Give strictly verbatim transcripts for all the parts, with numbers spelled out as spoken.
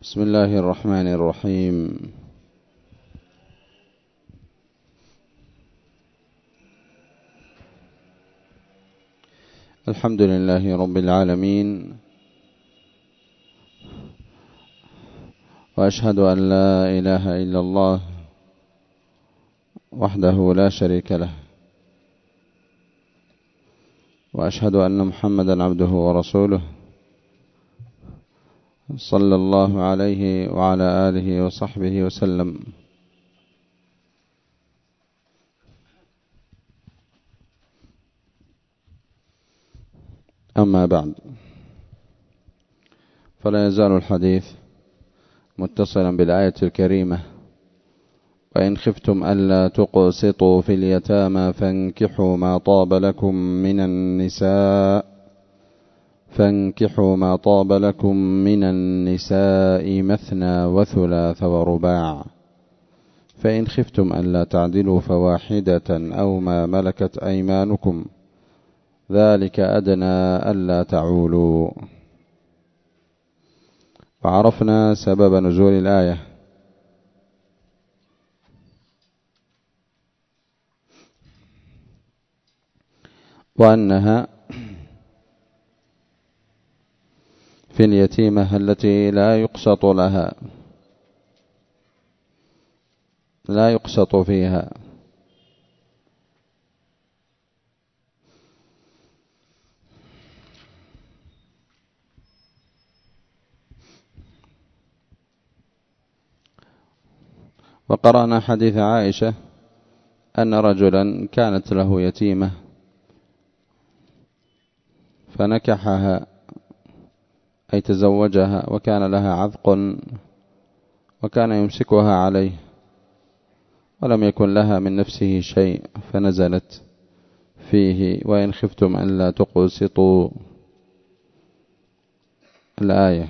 بسم الله الرحمن الرحيم. الحمد لله رب العالمين، وأشهد أن لا إله إلا الله وحده لا شريك له، وأشهد أن محمدا عبده ورسوله صلى الله عليه وعلى آله وصحبه وسلم. أما بعد، فلا يزال الحديث متصلا بالآية الكريمة: وإن خفتم ألا تقسطوا في اليتامى فانكحوا ما طاب لكم من النساء فانكحوا ما طاب لكم من النساء مثنى وثلاث ورباع، فإن خفتم ألا تعدلوا فواحدة أو ما ملكت أيمانكم ذلك أدنى ألا تعولوا. وعرفنا سبب نزول الآية، وأنها في اليتيمة التي لا يقسط لها لا يقسط فيها، وقرأنا حديث عائشة أن رجلا كانت له يتيمة فنكحها أي تزوجها، وكان لها عذق وكان يمسكها عليه ولم يكن لها من نفسه شيء، فنزلت فيه: وإن خفتم أن لا تقسطوا الآية.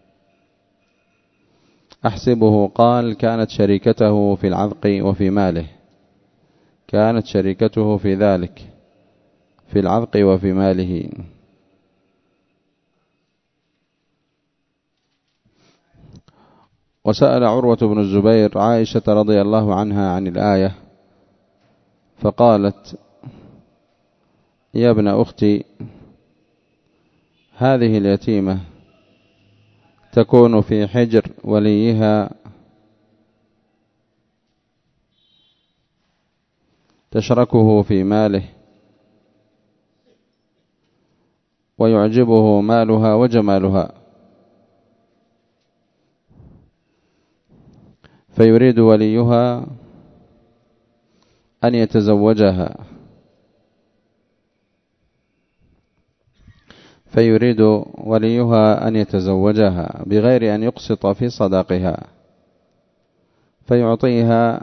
أحسبه قال كانت شريكته في العذق وفي ماله، كانت شريكته في ذلك في العذق وفي ماله. وسأل عروة بن الزبير عائشة رضي الله عنها عن الآية فقالت: يا ابن أختي، هذه اليتيمة تكون في حجر وليها تشركه في ماله ويعجبه مالها وجمالها، فيريد وليها أن يتزوجها فيريد وليها أن يتزوجها بغير أن يقسط في صداقها، فيعطيها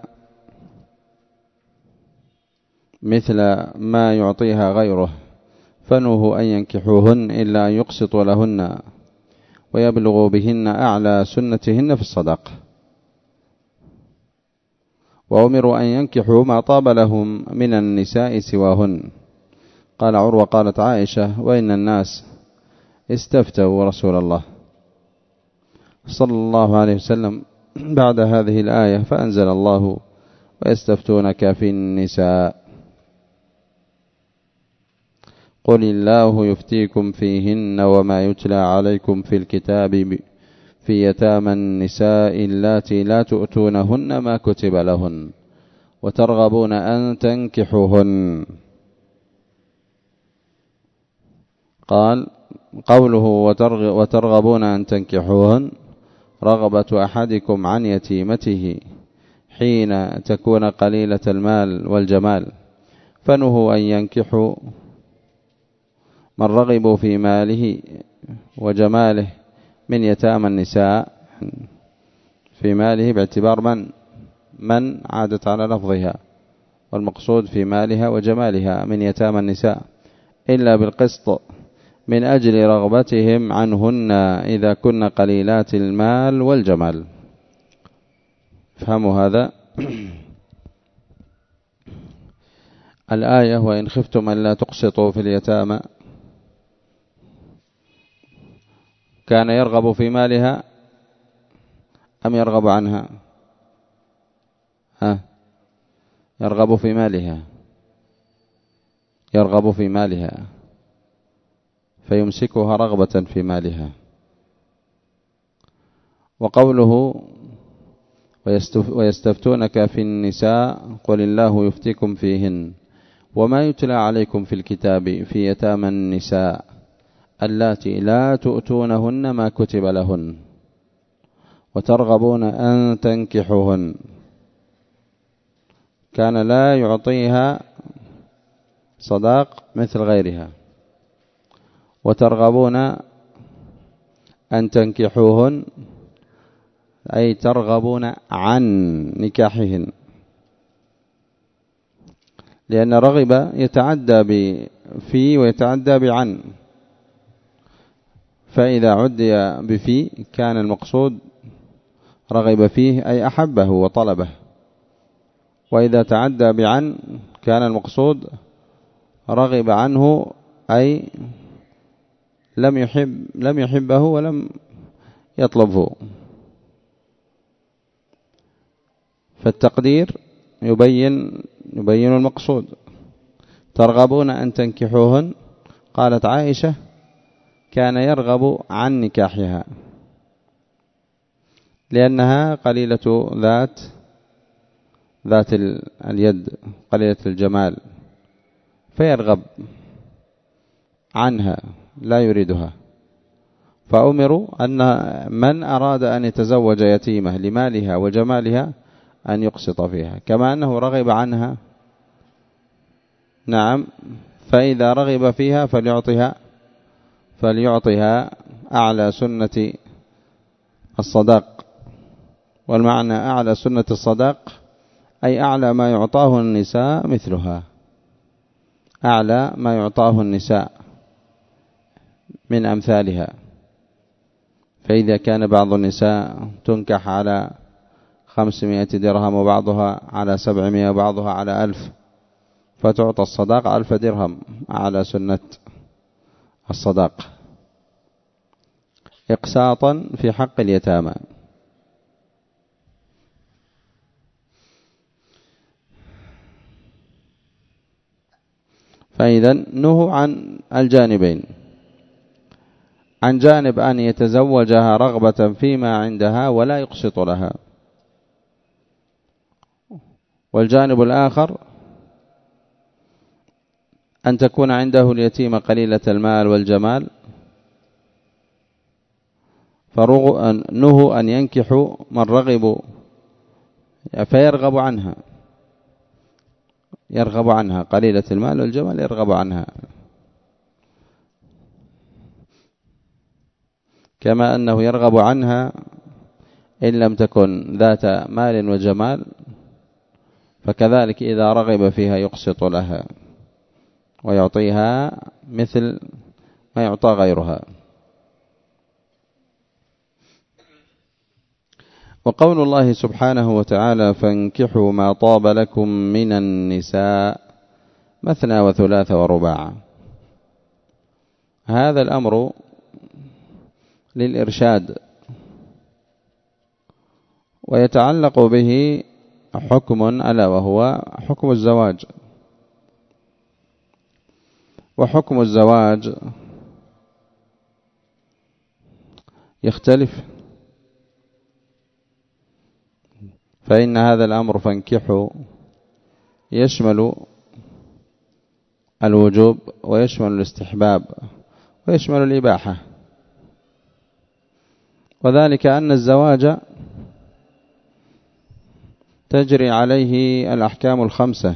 مثل ما يعطيها غيره، فنوه أن ينكحوهن إلا أن يقسطوا لهن ويبلغوا بهن أعلى سنتهن في الصداق، وأمروا أن ينكحوا ما طاب لهم من النساء سواهن. قال عروة: قالت عائشة: وإن الناس استفتوا رسول الله صلى الله عليه وسلم بعد هذه الآية، فأنزل الله: ويستفتونك في النساء قل الله يفتيكم فيهن وما يتلى عليكم في الكتاب في يتامى النساء اللاتي لا تؤتونهن ما كتب لهن وترغبون أن تنكحوهن. قال قوله وترغبون أن تنكحوهن رغبة أحدكم عن يتيمته حين تكون قليلة المال والجمال، فنهوا أن ينكحوا من رغبوا في ماله وجماله من يتامى النساء، في ماله باعتبار من من عادت على لفظها، والمقصود في مالها وجمالها من يتامى النساء، إلا بالقسط من أجل رغبتهم عنهن إذا كن قليلات المال والجمال. فهموا هذا؟ الآية: وإن خفتم أن لا تقسطوا في اليتامى، كان يرغب في مالها أم يرغب عنها؟ ها يرغب في مالها، يرغب في مالها فيمسكها رغبة في مالها. وقوله ويستفتونك في النساء قل الله يفتيكم فيهن وما يتلى عليكم في الكتاب في يتامى النساء اللاتي لا تؤتونهن ما كتب لهن وترغبون أن تنكحوهن. كان لا يعطيها صداق مثل غيرها، وترغبون أن تنكحوهن أي ترغبون عن نكاحهن، لأن رغب يتعدى بفي ويتعدى بعن، فإذا عدي بفي كان المقصود رغب فيه أي أحبه وطلبه، وإذا تعدى بعن كان المقصود رغب عنه أي لم يحب لم يحبه ولم يطلبه. فالتقدير يبين يبين المقصود. ترغبون أن تنكحوهن، قالت عائشة كان يرغب عن نكاحها لأنها قليلة ذات ذات اليد قليلة الجمال، فيرغب عنها لا يريدها. فأمروا أن من أراد أن يتزوج يتيمة لمالها وجمالها أن يقسط فيها، كما أنه رغب عنها نعم، فإذا رغب فيها فليعطيها فليعطيها أعلى سنة الصداق. والمعنى أعلى سنة الصداق أي أعلى ما يعطاه النساء مثلها، أعلى ما يعطاه النساء من أمثالها. فإذا كان بعض النساء تنكح على خمسمائة درهم وبعضها على سبعمائة وبعضها على ألف، فتعطى الصداق ألف درهم على سنة الصداق إقساطا في حق اليتامى. فإذا نهوا عن الجانبين، عن جانب أن يتزوجها رغبة فيما عندها ولا يقسط لها، والجانب الآخر أن تكون عنده اليتيمة قليلة المال والجمال، فنهوا أن ينكحوا من رغبوا فيرغب عنها يرغب عنها قليلة المال والجمال يرغب عنها، كما أنه يرغب عنها إن لم تكن ذات مال وجمال، فكذلك إذا رغب فيها يقسط لها ويعطيها مثل ما يعطى غيرها. وقول الله سبحانه وتعالى فانكحوا ما طاب لكم من النساء مثنى وثلاث ورباع، هذا الأمر للإرشاد، ويتعلق به حكم ألا وهو حكم الزواج. وحكم الزواج يختلف، فإن هذا الأمر فانكحوا يشمل الوجوب ويشمل الاستحباب ويشمل الإباحة، وذلك أن الزواج تجري عليه الأحكام الخمسة: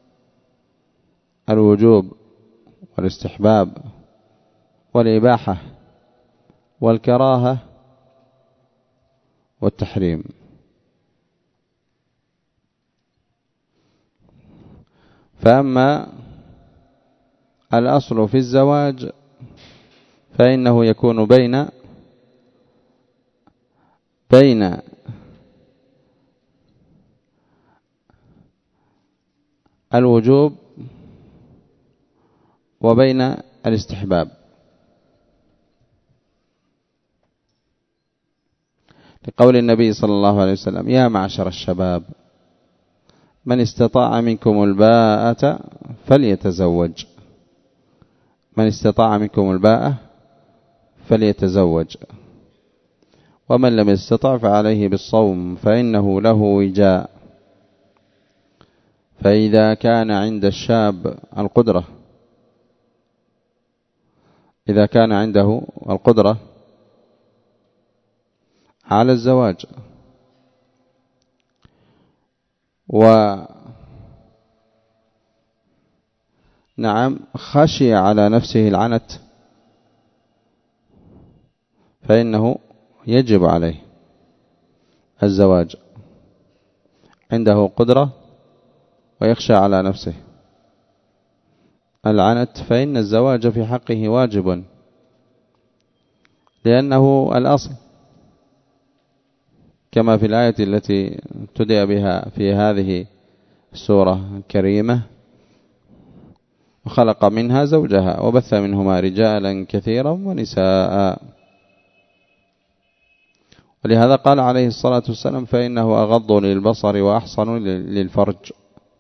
الوجوب والاستحباب والإباحة والكراهة والتحريم. فأما الأصل في الزواج فإنه يكون بين بين الوجوب وبين الاستحباب، لقول النبي صلى الله عليه وسلم: يا معشر الشباب من استطاع منكم الباءة فليتزوج، من استطاع منكم الباءة فليتزوج، ومن لم يستطع فعليه بالصوم فإنه له وجاء. فإذا كان عند الشاب القدرة إذا كان عنده القدرة على الزواج ونعم خشي على نفسه العنت فإنه يجب عليه الزواج، عنده قدرة ويخشى على نفسه العنت فإن الزواج في حقه واجب، لأنه الأصل كما في الآية التي ابتدأ بها في هذه السورة الكريمة: وخلق منها زوجها وبث منهما رجالا كثيرا ونساء. ولهذا قال عليه الصلاة والسلام: فإنه أغض للبصر وأحصن للفرج.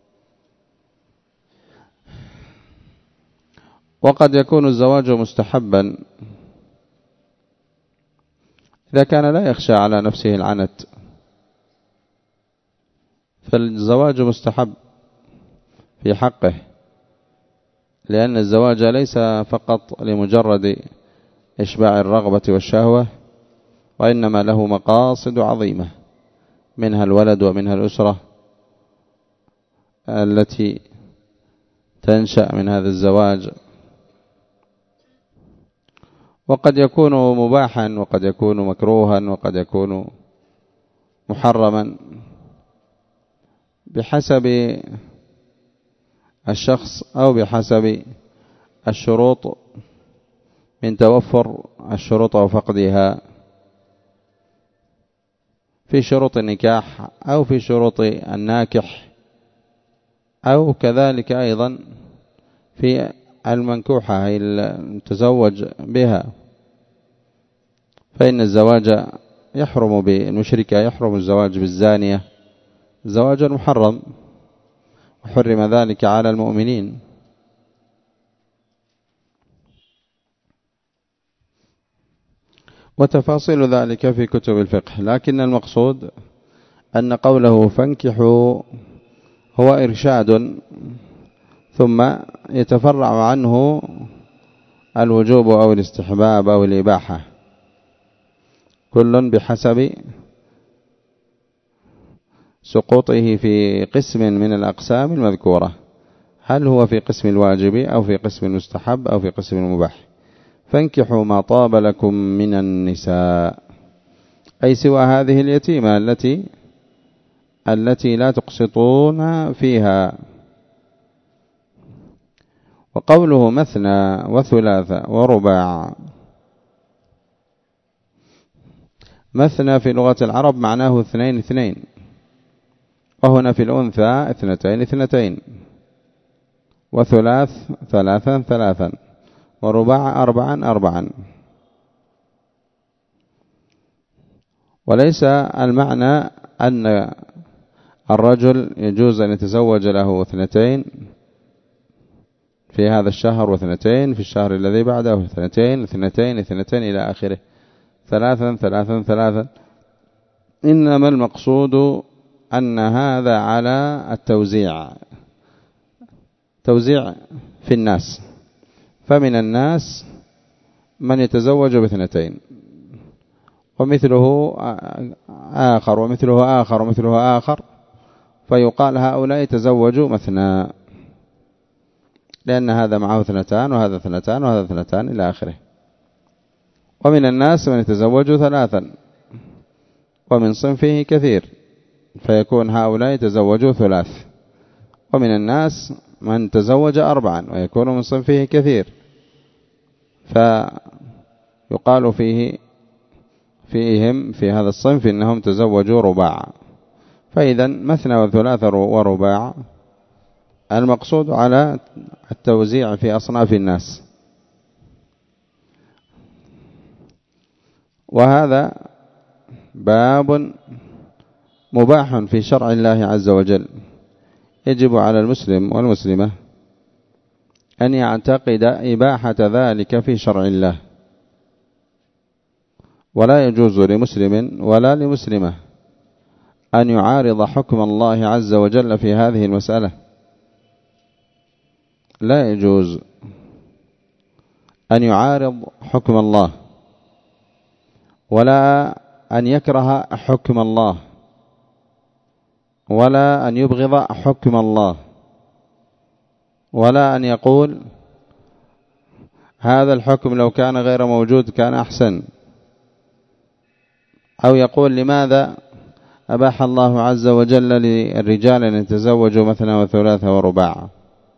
وقد يكون الزواج مستحبا إذا كان لا يخشى على نفسه العنت، فالزواج مستحب في حقه، لأن الزواج ليس فقط لمجرد إشباع الرغبة والشهوة، وإنما له مقاصد عظيمة، منها الولد ومنها الأسرة التي تنشأ من هذا الزواج. وقد يكون مباحا وقد يكون مكروها وقد يكون محرما بحسب الشخص أو بحسب الشروط من توفر الشروط أو فقدها في شروط النكاح أو في شروط الناكح، أو كذلك أيضا في المنكوحة أي المتزوج بها، فإن الزواج يحرم بالمشركة، يحرم الزواج بالزانية زواجا محرم، وحرم ذلك على المؤمنين. وتفاصيل ذلك في كتب الفقه، لكن المقصود أن قوله فانكحوا هو إرشاد، ثم يتفرع عنه الوجوب أو الاستحباب أو الإباحة، كل بحسب سقوطه في قسم من الأقسام المذكورة، هل هو في قسم الواجب أو في قسم المستحب أو في قسم المباح. فانكحوا ما طاب لكم من النساء، أي سوى هذه اليتيمة التي التي لا تقسطون فيها. وقوله مثنى وثلاثة ورباع، مثنى في لغة العرب معناه اثنين اثنين، وهنا في الأنثى اثنتين اثنتين، وثلاث ثلاثا ثلاثا، ورباع أربعا أربعا. وليس المعنى أن الرجل يجوز أن يتزوج له اثنتين في هذا الشهر واثنتين في الشهر الذي بعده، اثنتين اثنتين اثنتين إلى آخره، ثلاثا ثلاثا ثلاثا. إنما المقصود أن هذا على التوزيع، توزيع في الناس، فمن الناس من يتزوج باثنتين ومثله آخر ومثله آخر ومثله آخر، فيقال هؤلاء يتزوجوا مثنى، لأن هذا معه اثنتان وهذا اثنتان وهذا اثنتان إلى آخره. ومن الناس من يتزوج ثلاثا، ومن صنفه كثير، فيكون هؤلاء يتزوجوا ثلاث. ومن الناس من تزوج أربعا ويكون من صنفه كثير، فيقال فيه فيهم في هذا الصنف إنهم تزوجوا رباع. فإذا مثنى وثلاث ورباع المقصود على التوزيع في أصناف الناس. وهذا باب مباح في شرع الله عز وجل. يجب على المسلم والمسلمة أن يعتقد إباحة ذلك في شرع الله، ولا يجوز لمسلم ولا لمسلمة أن يعارض حكم الله عز وجل في هذه المسألة. لا يجوز أن يعارض حكم الله، ولا أن يكره حكم الله، ولا أن يبغض حكم الله، ولا أن يقول هذا الحكم لو كان غير موجود كان أحسن، أو يقول لماذا أباح الله عز وجل للرجال أن يتزوجوا مثلا وثلاثة ورباع.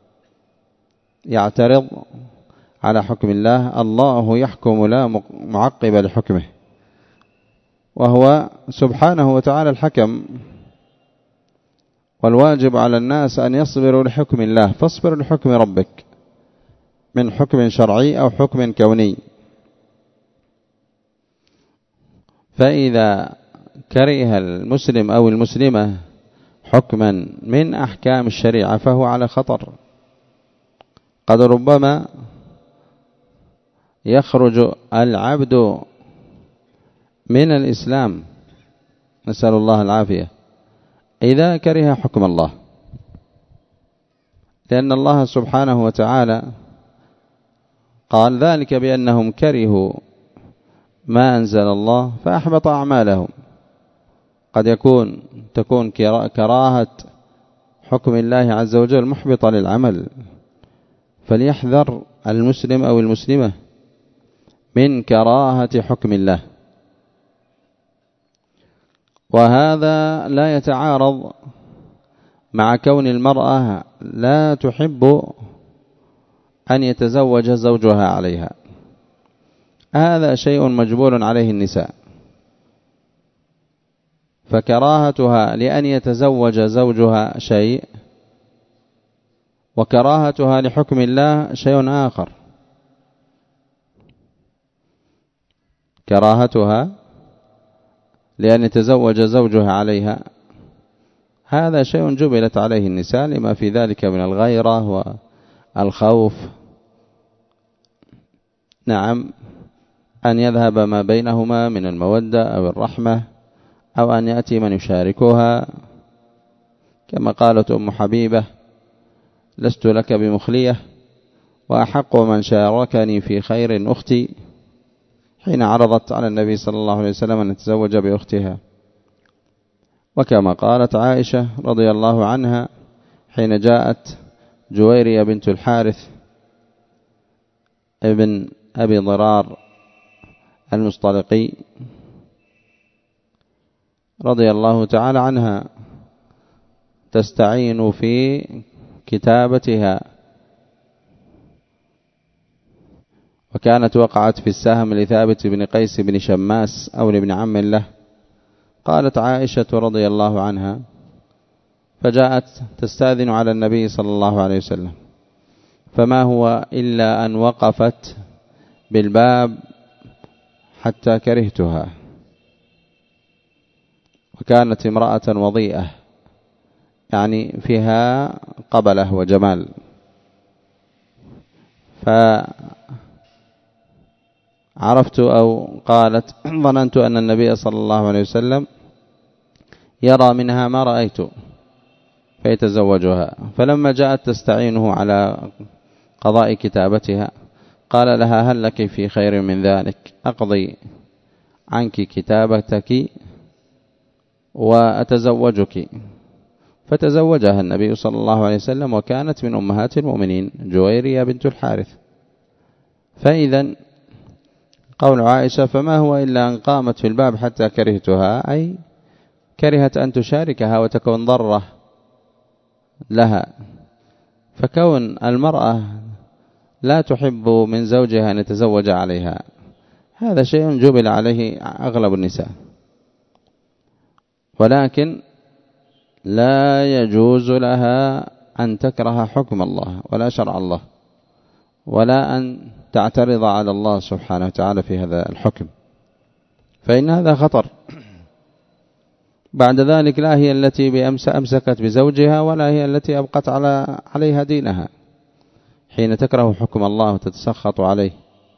يعترض على حكم الله. الله يحكم لا معقب لحكمه، وهو سبحانه وتعالى الحكم، والواجب على الناس أن يصبروا لحكم الله. فاصبر لحكم ربك من حكم شرعي أو حكم كوني. فإذا كره المسلم أو المسلمة حكما من أحكام الشريعة فهو على خطر. قد ربما يخرج العبد من الإسلام، نسأل الله العافية، إذا كره حكم الله، لأن الله سبحانه وتعالى قال ذلك بأنهم كرهوا ما أنزل الله فأحبط أعمالهم. قد يكون تكون كراهة حكم الله عز وجل محبطة للعمل، فليحذر المسلم أو المسلمة من كراهة حكم الله. وهذا لا يتعارض مع كون المرأة لا تحب أن يتزوج زوجها عليها. هذا شيء مجبول عليه النساء، فكراهتها لأن يتزوج زوجها شيء، وكراهتها لحكم الله شيء آخر. كراهتها لأن يتزوج زوجها عليها هذا شيء جبلت عليه النساء، لما في ذلك من الغيرة والخوف، نعم، أن يذهب ما بينهما من المودة أو الرحمة، أو أن يأتي من يشاركها، كما قالت أم حبيبة: لست لك بمخلية، وأحق من شاركني في خير أختي، حين عرضت على النبي صلى الله عليه وسلم أن يتزوج بأختها. وكما قالت عائشة رضي الله عنها حين جاءت جويرية بنت الحارث ابن أبي ضرار المصطلقي رضي الله تعالى عنها تستعين في كتابتها، وكانت وقعت في السهم لثابت بن قيس بن شماس أو لابن عم له. قالت عائشة رضي الله عنها: فجاءت تستأذن على النبي صلى الله عليه وسلم، فما هو إلا أن وقفت بالباب حتى كرهتها. وكانت امرأة وضيئة، يعني فيها قبله وجمال. فعرفت أو قالت: ظننت أن النبي صلى الله عليه وسلم يرى منها ما رأيت فيتزوجها. فلما جاءت تستعينه على قضاء كتابتها قال لها: هل لك في خير من ذلك؟ أقضي عنك كتابتك وأتزوجك. فتزوجها النبي صلى الله عليه وسلم، وكانت من أمهات المؤمنين جويرية بنت الحارث. فإذا قول عائشة: فما هو إلا أن قامت في الباب حتى كرهتها، أي كرهت أن تشاركها وتكون ضرة لها. فكون المرأة لا تحب من زوجها أن يتزوج عليها هذا شيء جبل عليه أغلب النساء، ولكن لا يجوز لها أن تكره حكم الله ولا شرع الله، ولا أن تعترض على الله سبحانه وتعالى في هذا الحكم، فإن هذا خطر. بعد ذلك لا هي التي بأمس أمسكت بزوجها ولا هي التي أبقت على عليها دينها، حين تكره حكم الله وتتسخط عليه.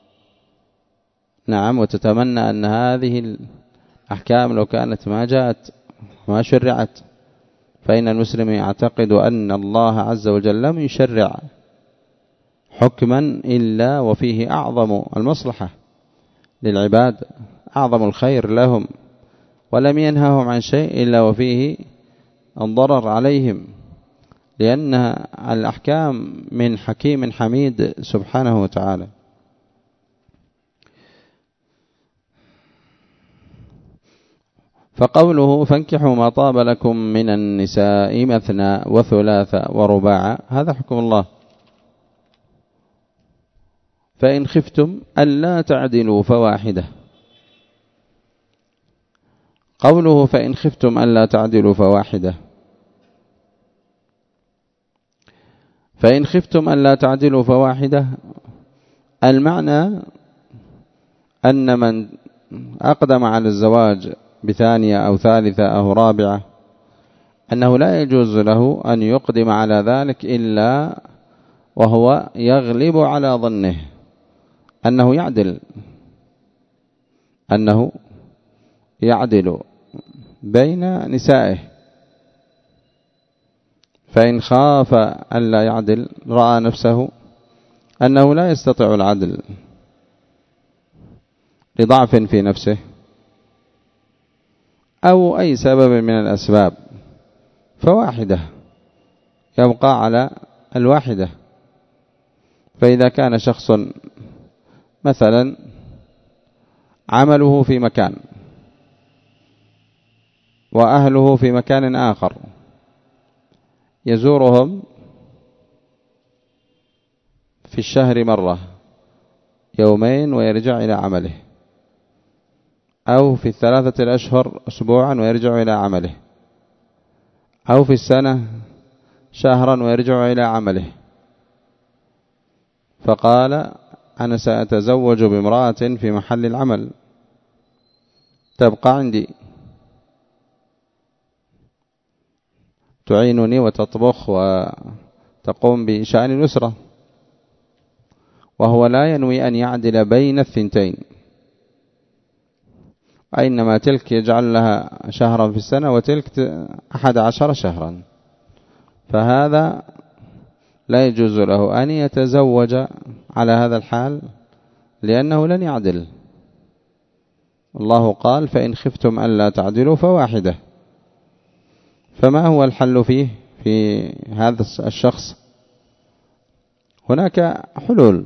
نعم، وتتمنى أن هذه الأحكام لو كانت ما جاءت ما شرعت، فإن المسلم يعتقد أن الله عز وجل لم يشرع حكما إلا وفيه أعظم المصلحة للعباد، أعظم الخير لهم، ولم ينههم عن شيء إلا وفيه الضرر عليهم، لأن الأحكام من حكيم حميد سبحانه وتعالى. فقوله فانكحوا ما طاب لكم من النساء مثنى وثلاث ورباع، هذا حكم الله. فإن خفتم ألا تعدلوا فواحدة. قوله فإن خفتم ألا تعدلوا فواحدة، فإن خفتم ألا تعدلوا فواحدة، المعنى أن من أقدم على الزواج بثانية أو ثالثة أو رابعة أنه لا يجوز له أن يقدم على ذلك إلا وهو يغلب على ظنه أنه يعدل أنه يعدل بين نسائه. فإن خاف أن لا يعدل رأى نفسه أنه لا يستطيع العدل لضعف في نفسه أو أي سبب من الأسباب، فواحدة، يبقى على الواحدة. فإذا كان شخص مثلا عمله في مكان وأهله في مكان آخر، يزورهم في الشهر مرة يومين ويرجع إلى عمله، أو في الثلاثة الأشهر أسبوعا ويرجع إلى عمله، أو في السنة شهرا ويرجع إلى عمله، فقال أنا سأتزوج بامرأة في محل العمل تبقى عندي تعينني وتطبخ وتقوم بشأن الأسرة، وهو لا ينوي أن يعدل بين الثنتين، وإنما تلك يجعل لها شهرا في السنة وتلك أحد عشر شهرا، فهذا لا يجوز له أن يتزوج على هذا الحال لأنه لن يعدل. الله قال فإن خفتم ألا تعدلوا فواحدة. فما هو الحل فيه في هذا الشخص؟ هناك حلول،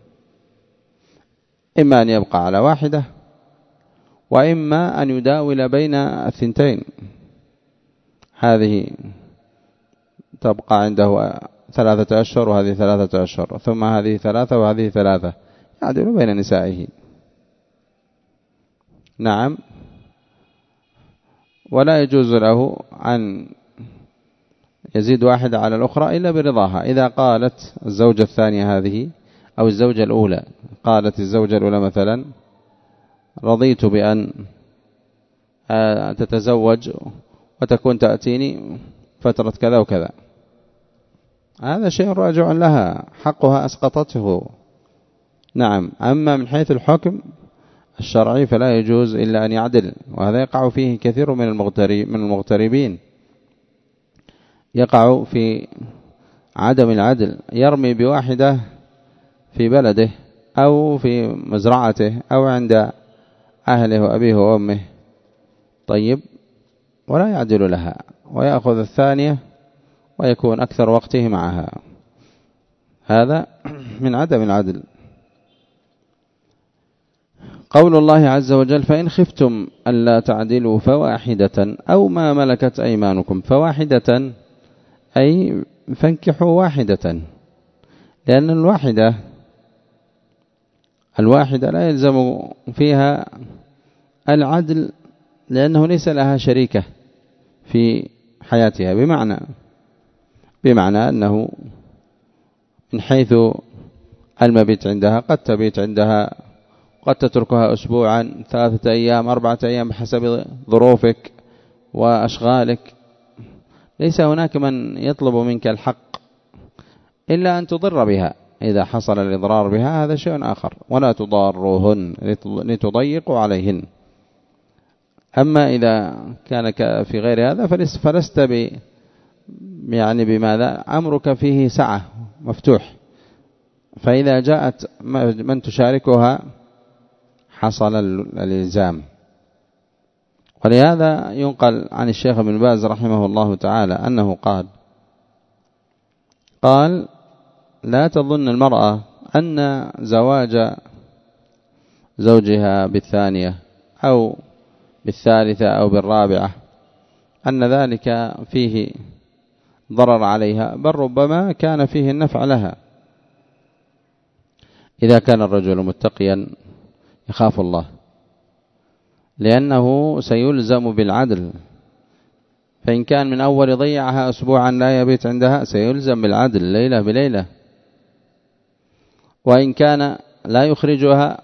إما أن يبقى على واحدة، وإما أن يداول بين الثنتين، هذه تبقى عنده ثلاثة أشهر وهذه ثلاثة أشهر، ثم هذه ثلاثة وهذه ثلاثة، يعدل بين نسائه. نعم، ولا يجوز له أن يزيد واحدة على الأخرى إلا برضاها. إذا قالت الزوجة الثانية هذه أو الزوجة الأولى، قالت الزوجة الأولى مثلا رضيت بأن تتزوج وتكون تأتيني فترة كذا وكذا، هذا شيء راجع لها، حقها أسقطته. نعم، أما من حيث الحكم الشرعي فلا يجوز إلا أن يعدل، وهذا يقع فيه كثير من من المغتربين، يقع في عدم العدل، يرمي بواحدة في بلده أو في مزرعته أو عند أهله وأبيه وأمه، طيب، ولا يعدل لها، ويأخذ الثانية ويكون أكثر وقته معها، هذا من عدم العدل. قول الله عز وجل فإن خفتم ألا تعدلوا فواحدة أو ما ملكت أيمانكم، فواحدة أي فانكحوا واحدة، لأن الواحدة الواحدة لا يلزم فيها العدل، لأنه ليس لها شريكة في حياتها، بمعنى بمعنى أنه من حيث المبيت عندها قد تبيت عندها، قد تتركها أسبوعا، ثلاثة أيام، أربعة أيام، بحسب ظروفك وأشغالك، ليس هناك من يطلب منك الحق إلا أن تضر بها. إذا حصل الإضرار بها هذا شيء آخر، ولا تضاروهن لتضيقوا عليهن. أما إذا كان في غير هذا فلست ب يعني بماذا أمرك فيه سعة مفتوح، فإذا جاءت من تشاركها حصل الإلزام. ولهذا ينقل عن الشيخ ابن باز رحمه الله تعالى أنه قال قال لا تظن المرأة أن زواج زوجها بالثانية أو بالثالثة أو بالرابعة أن ذلك فيه ضرر عليها، بل ربما كان فيه النفع لها إذا كان الرجل متقيا يخاف الله، لأنه سيلزم بالعدل. فإن كان من أول ضيعها أسبوعا لا يبيت عندها سيلزم بالعدل ليلة بليلة، وإن كان لا يخرجها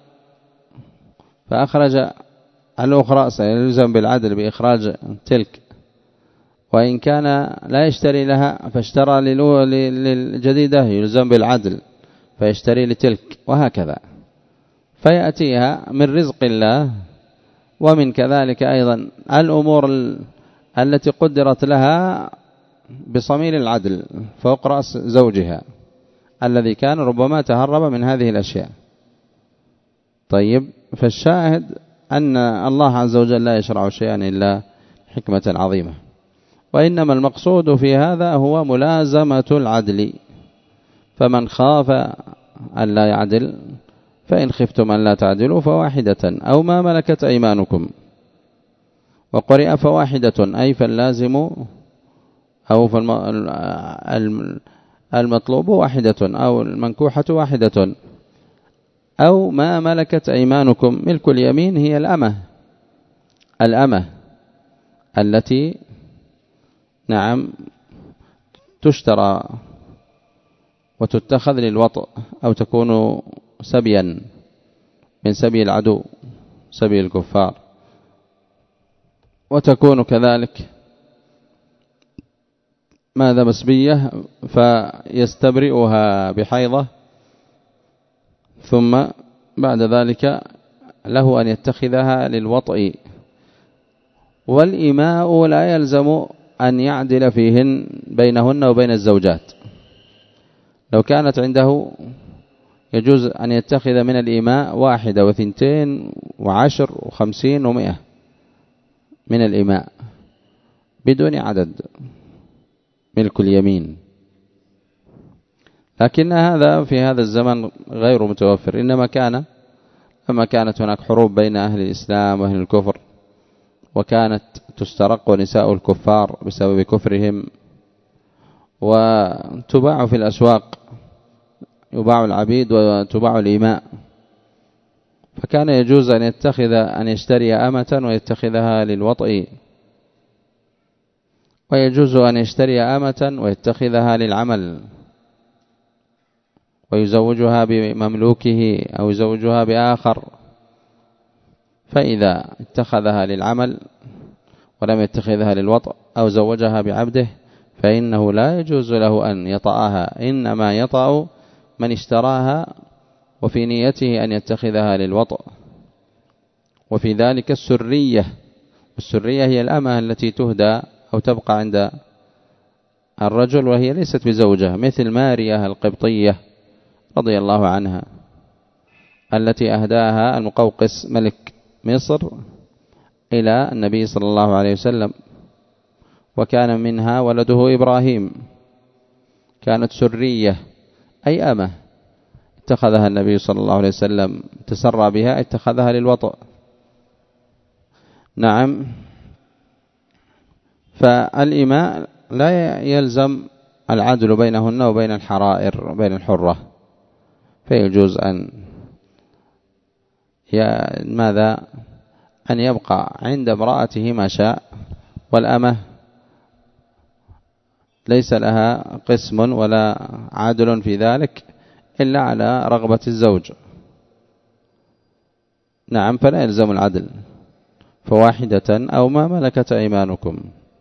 فأخرج الأخرى سيلزم بالعدل بإخراج تلك، وإن كان لا يشتري لها فاشترى للجديدة يلزم بالعدل فيشتري لتلك، وهكذا. فيأتيها من رزق الله، ومن كذلك أيضا الأمور التي قدرت لها بصميل العدل فوق رأس زوجها الذي كان ربما تهرب من هذه الأشياء. طيب، فالشاهد أن الله عز وجل لا يشرع شيئا إلا حكمة عظيمة، وإنما المقصود في هذا هو ملازمة العدل. فمن خاف أن لا يعدل فإن خفتم أن لا تعدلوا فواحدة أو ما ملكت أيمانكم. وقرئ فواحدة أي فاللازم أو المطلوب واحدة أو المنكوحة واحدة أو ما ملكت أيمانكم. ملك اليمين هي الأمة الأمة التي نعم تشترى وتتخذ للوطء أو تكون سبيا من سبي العدو سبي الكفار، وتكون كذلك ماذا مسبية فيستبرئها بحيضة، ثم بعد ذلك له أن يتخذها للوطء. والإماء لا يلزم أن يعدل فيهن بينهن وبين الزوجات. لو كانت عنده يجوز أن يتخذ من الإماء واحدة وثنتين وعشر وخمسين ومئة من الإماء بدون عدد، ملك اليمين. لكن هذا في هذا الزمن غير متوفر، إنما كان لما كانت هناك حروب بين أهل الإسلام وأهل الكفر، وكانت تسترق نساء الكفار بسبب كفرهم، وتباع في الأسواق، يباع العبيد وتباع الإماء، فكان يجوز أن يتخذ أن يشتري أمة ويتخذها للوطء، ويجوز أن يشتري أمة ويتخذها للعمل ويزوجها بمملوكه أو يزوجها بآخر. فإذا اتخذها للعمل ولم يتخذها للوطء أو زوجها بعبده فإنه لا يجوز له أن يطأها، إنما يطأ من اشتراها وفي نيته أن يتخذها للوطء. وفي ذلك السرية، السرية هي الأمة التي تهدى أو تبقى عند الرجل وهي ليست بزوجة، مثل مارية القبطية رضي الله عنها التي أهداها المقوقس ملك مصر إلى النبي صلى الله عليه وسلم، وكان منها ولده إبراهيم. كانت سرية أي أمة، اتخذها النبي صلى الله عليه وسلم تسرى بها، اتخذها للوطء. نعم. فالإماء لا يلزم العدل بينهن وبين الحرائر بين الحرة، فيجوز أن ماذا أن يبقى عند امرأته ما شاء، والأمة ليس لها قسم ولا عدل في ذلك إلا على رغبة الزوج. نعم، فلا يلزم العدل. فواحدة أو ما ملكت أيمانكم.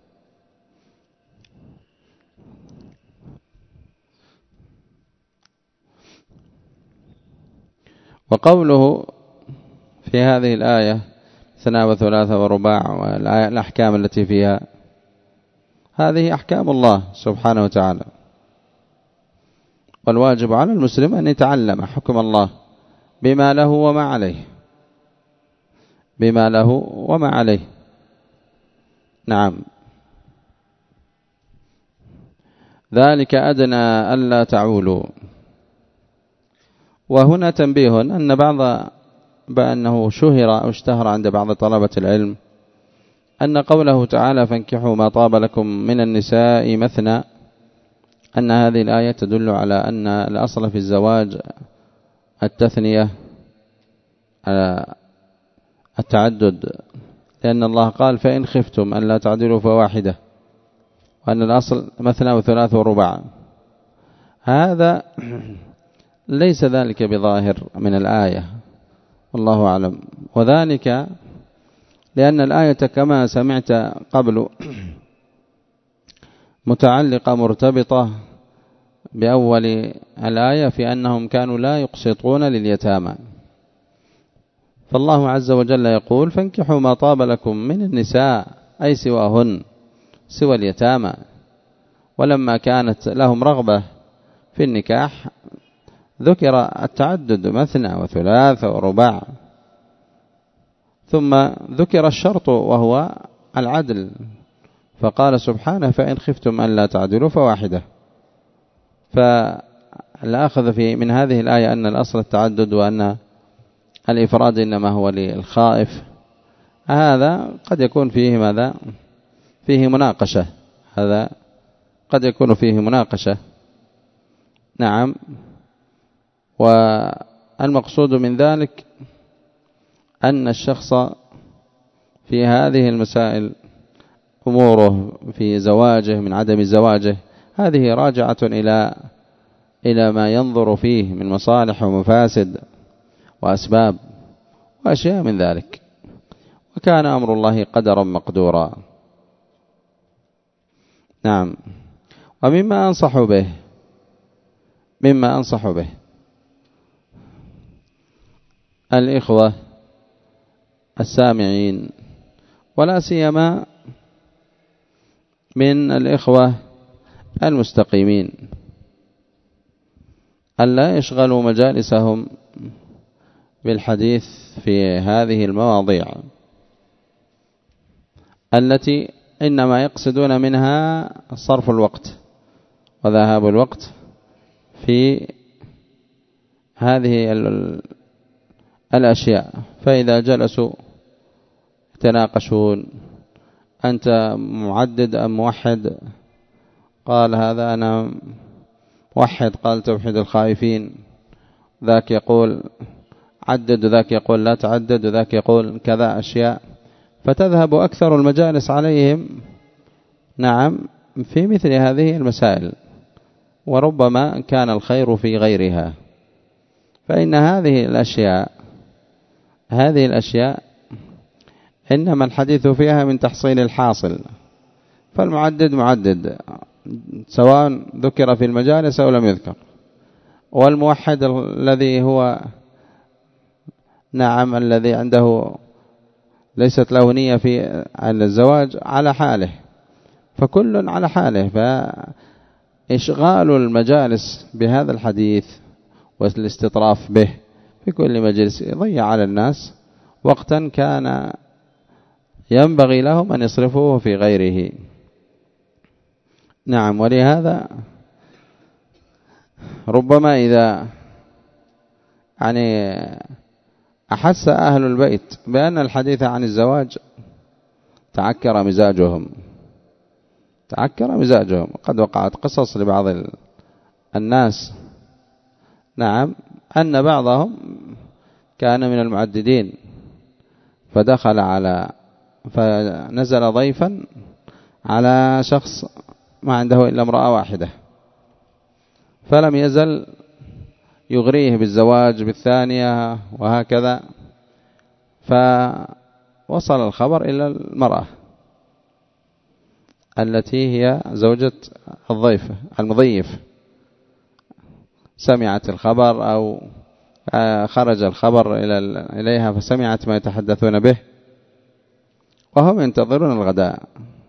وقوله في هذه الآية اثنا وثلاثة ورباع والأحكام التي فيها، هذه أحكام الله سبحانه وتعالى، والواجب على المسلم أن يتعلم حكم الله بما له وما عليه، بما له وما عليه. نعم. ذلك أدنى ألا تعولوا. وهنا تنبيه أن بعض بأنه شهر أو اشتهر عند بعض طلبة العلم أن قوله تعالى فانكحوا ما طاب لكم من النساء مثنى، أن هذه الآية تدل على أن الأصل في الزواج التثنية على التعدد، لأن الله قال فإن خفتم أن لا تعدلوا فواحدة، وأن الأصل مثنى وثلاث ورباع. هذا ليس ذلك بظاهر من الآية والله أعلم، وذلك لأن الآية كما سمعت قبل متعلقة مرتبطة بأول الآية في أنهم كانوا لا يقسطون لليتامى، فالله عز وجل يقول فانكحوا ما طاب لكم من النساء أي سواهن، سوى اليتامى. ولما كانت لهم رغبة في النكاح ذكر التعدد مثنى وثلاث ورباع، ثم ذكر الشرط وهو العدل، فقال سبحانه فإن خفتم أن لا تعدلوا فواحدة. فالأخذ في من هذه الآية أن الأصل التعدد وأن الإفراد إنما هو للخائف، هذا قد يكون فيه ماذا؟ فيه مناقشة، هذا قد يكون فيه مناقشة. نعم. والمقصود من ذلك أن الشخص في هذه المسائل أموره في زواجه من عدم زواجه هذه راجعة إلى إلى ما ينظر فيه من مصالح ومفاسد وأسباب وأشياء من ذلك، وكان أمر الله قدرا مقدورا. نعم. ومما أنصح به مما أنصح به الإخوة السامعين، ولا سيما من الإخوة المستقيمين، ألا يشغلوا مجالسهم بالحديث في هذه المواضيع التي إنما يقصدون منها صرف الوقت وذهاب الوقت في هذه الأشياء. فإذا جلسوا يتناقشون أنت معدد أم موحد، قال هذا أنا موحد، قال توحيد الخائفين، ذاك يقول عدد وذاك يقول لا تعدد وذاك يقول كذا أشياء، فتذهب أكثر المجالس عليهم نعم في مثل هذه المسائل، وربما كان الخير في غيرها. فإن هذه الأشياء هذه الأشياء إنما الحديث فيها من تحصيل الحاصل، فالمعدد معدد سواء ذكر في المجالس أو لم يذكر، والموحد الذي هو نعم الذي عنده ليست له نية في الزواج على حاله، فكل على حاله. فإشغال المجالس بهذا الحديث والاستطراف به في كل مجلس يضيع على الناس وقتا كان ينبغي لهم أن يصرفوه في غيره. نعم. ولهذا ربما إذا يعني أحس أهل البيت بأن الحديث عن الزواج تعكر مزاجهم تعكر مزاجهم قد وقعت قصص لبعض الناس نعم أن بعضهم كان من المعددين، فدخل على فنزل ضيفا على شخص ما عنده إلا امرأة واحدة، فلم يزل يغريه بالزواج بالثانية وهكذا، وصل الخبر إلى المرأة التي هي زوجة الضيف المضيف، سمعت الخبر أو خرج الخبر إليها فسمعت ما يتحدثون به وهم ينتظرون الغداء،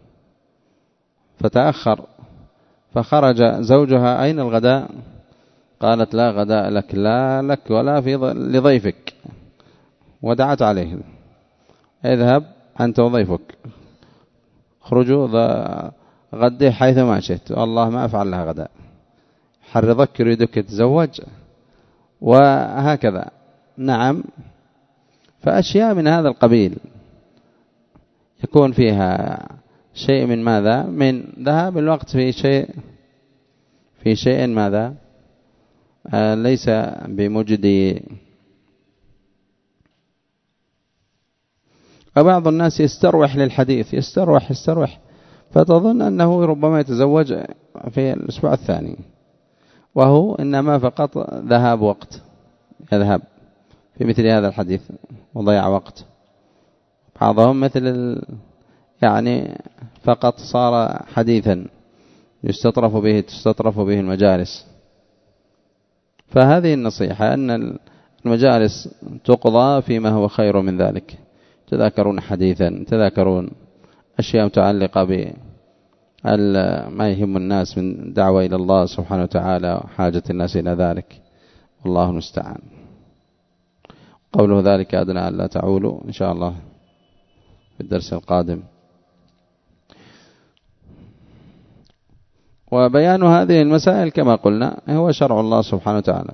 فتأخر فخرج زوجها: أين الغداء؟ قالت: لا غداء لك، لا لك ولا في لضيفك، ودعت عليه: اذهب أنت وضيفك، خرجوا غدي حيث ما شئت، والله ما أفعل لها غداء، حرضك يريدك تتزوج، وهكذا. نعم، فأشياء من هذا القبيل يكون فيها شيء من ماذا؟ من ذهاب الوقت في شيء في شيء ماذا؟ آه ليس بمجدي. وبعض الناس يستروح للحديث، يستروح يستروح فتظن أنه ربما يتزوج في الأسبوع الثاني، وهو إنما فقط ذهاب وقت، يذهب في مثل هذا الحديث وضيع وقت. بعضهم مثل يعني فقط صار حديثا يستطرف به تستطرف به المجالس. فهذه النصيحة، أن المجالس تقضى فيما هو خير من ذلك، تذاكرون حديثا، تذاكرون أشياء متعلقة بما يهم الناس من دعوة إلى الله سبحانه وتعالى وحاجة الناس إلى ذلك، والله المستعان. قوله ذلك أدنى أن لا تعولوا، إن شاء الله في الدرس القادم. وبيان هذه المسائل كما قلنا هو شرع الله سبحانه وتعالى.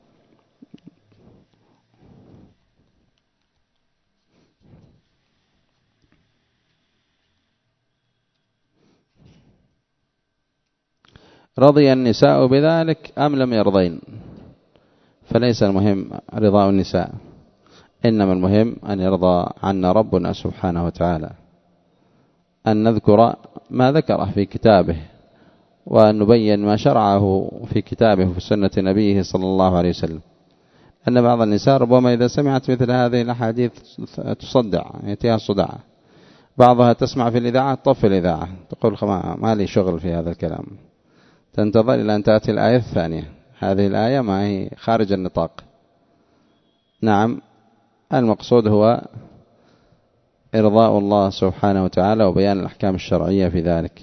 رضي النساء بذلك أم لم يرضين، فليس المهم رضاء النساء، إنما المهم أن يرضى عنا ربنا سبحانه وتعالى، أن نذكر ما ذكره في كتابه، وأن نبين ما شرعه في كتابه وفي سنة نبيه صلى الله عليه وسلم. أن بعض النساء ربما إذا سمعت مثل هذه الأحاديث تصدع، يأتيها صداع. بعضها تسمع في الإذاعة تطفي الإذاعة، تقول ما لي شغل في هذا الكلام، تنتظر إلى أن تأتي الآية الثانية، هذه الآية ما هي خارج النطاق. نعم، المقصود هو إرضاء الله سبحانه وتعالى وبيان الأحكام الشرعية في ذلك.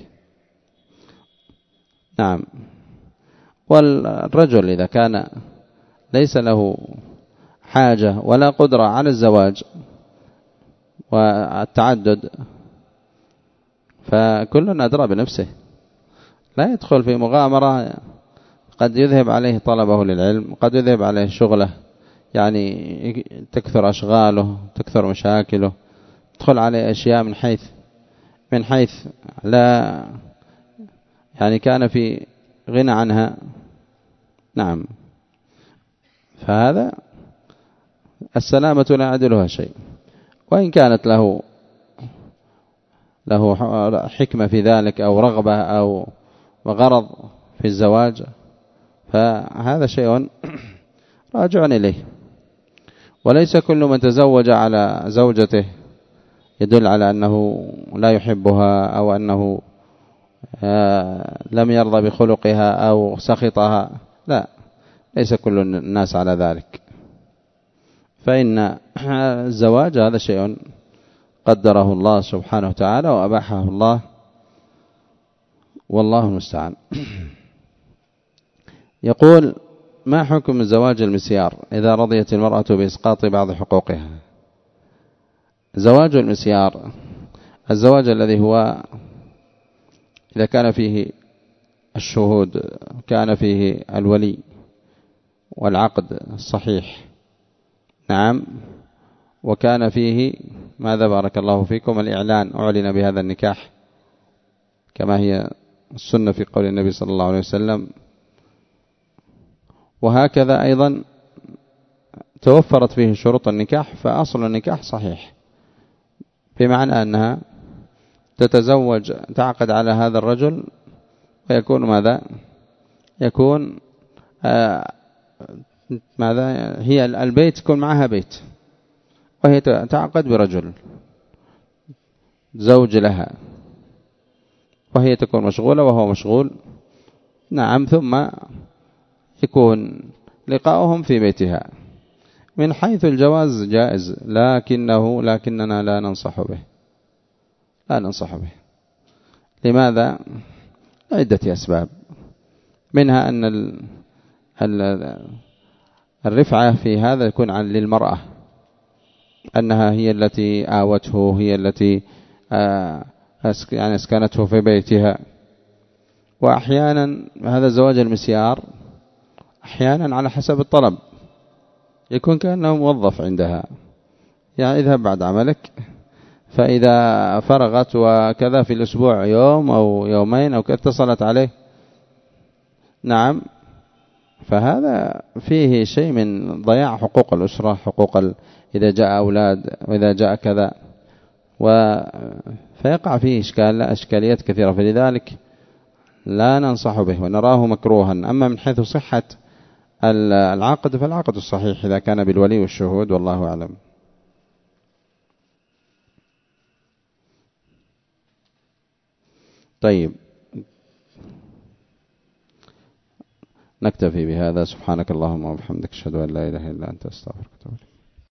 نعم. والرجل إذا كان ليس له حاجة ولا قدرة على الزواج والتعدد، فكل أدرى بنفسه، لا يدخل في مغامرة قد يذهب عليه طلبه للعلم، قد يذهب عليه شغله، يعني تكثر أشغاله، تكثر مشاكله، تدخل عليه أشياء من حيث من حيث لا يعني كان في غنى عنها. نعم، فهذا السلامة لا يعدلها شيء، وإن كانت له له حكمة في ذلك أو رغبة أو غرض في الزواج، فهذا شيء راجع إليه. وليس كل من تزوج على زوجته يدل على أنه لا يحبها أو أنه لم يرضى بخلقها أو سخطها، لا، ليس كل الناس على ذلك. فإن الزواج هذا شيء قدره الله سبحانه وتعالى وأباحه الله، والله المستعان. يقول: ما حكم زواج المسيار إذا رضيت المرأة بإسقاط بعض حقوقها؟ زواج المسيار الزواج الذي هو إذا كان فيه الشهود، كان فيه الولي والعقد الصحيح، نعم، وكان فيه ماذا بارك الله فيكم الإعلان، أعلن بهذا النكاح كما هي السنة في قول النبي صلى الله عليه وسلم. وهكذا أيضا توفرت فيه شروط النكاح، فأصل النكاح صحيح، بمعنى أنها تتزوج تعقد على هذا الرجل، ويكون ماذا يكون آه ماذا هي البيت يكون معها بيت، وهي تعقد برجل، زوج لها وهي تكون مشغولة وهو مشغول، نعم، ثم يكون لقاؤهم في بيتها. من حيث الجواز جائز، لكنه لكننا لا ننصح به لا ننصح به لماذا؟ عدة أسباب، منها أن ال ال الرفعة في هذا يكون عن للمرأة، أنها هي التي آوته، هي التي يعني اسكنته في بيتها. وأحيانا هذا زواج المسيار أحيانا على حسب الطلب، يكون كأنه موظف عندها، يعني اذهب بعد عملك، فإذا فرغت وكذا في الأسبوع يوم أو يومين أو اتصلت عليه، نعم، فهذا فيه شيء من ضياع حقوق الأسرة، حقوق ال... إذا جاء أولاد وإذا جاء كذا، و... فيقع فيه إشكال أشكاليات كثيرة، فلذلك لا ننصح به ونراه مكروها. أما من حيث صحة العقد فالعقد الصحيح إذا كان بالولي والشهود، والله أعلم. طيب، نكتفي بهذا. سبحانك اللهم وبحمدك، أشهد أن لا إله إلا أنت، أستغفرك وأتوب إليك.